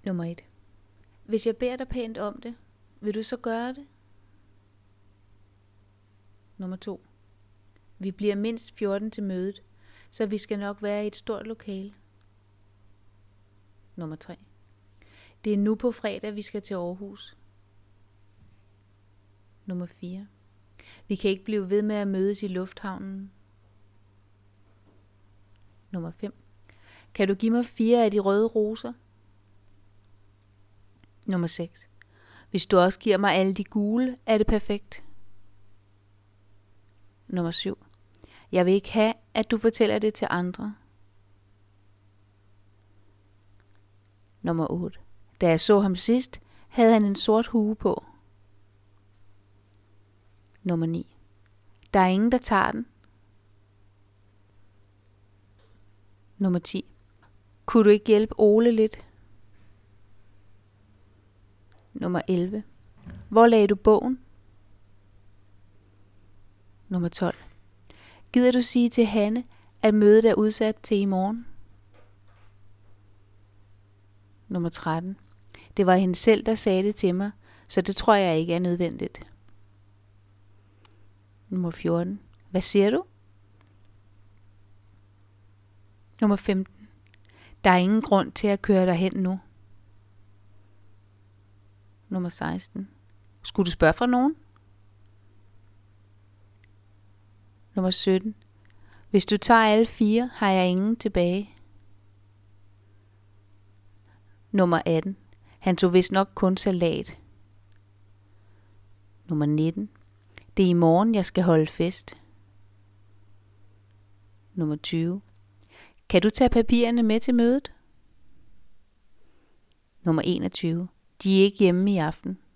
Nummer 1. Hvis jeg beder dig pænt om det, vil du så gøre det? Nummer 2. Vi bliver mindst 14 til mødet, så vi skal nok være i et stort lokale. Nummer 3. Det er nu på fredag, vi skal til Aarhus. Nummer 4. Vi kan ikke blive ved med at mødes i lufthavnen. Nummer 5. Kan du give mig 4 af de røde roser? Nummer 6. Hvis du også giver mig alle de gule, er det perfekt. Nummer 7. Jeg vil ikke have, at du fortæller det til andre. Nummer 8. Da jeg så ham sidst, havde han en sort hue på. Nummer 9. Der er ingen, der tager den. Nummer 10. Kunne du ikke hjælpe Ole lidt? Nummer 11. Hvor lagde du bogen? Nummer 12. Gider du sige til Hanne, at mødet er udsat til i morgen? Nummer 13. Det var hende selv, der sagde det til mig, så det tror jeg ikke er nødvendigt. Nummer 14. Hvad siger du? Nummer 15. Der er ingen grund til at køre dig hen nu. Nummer 16. Skulle du spørge fra nogen? Nummer 17. Hvis du tager alle 4, har jeg ingen tilbage. Nummer 18. Han tog vist nok kun salat. Nummer 19. Det er i morgen, jeg skal holde fest. Nummer 20. Kan du tage papirerne med til mødet? Nummer 21. De er ikke hjemme i aften.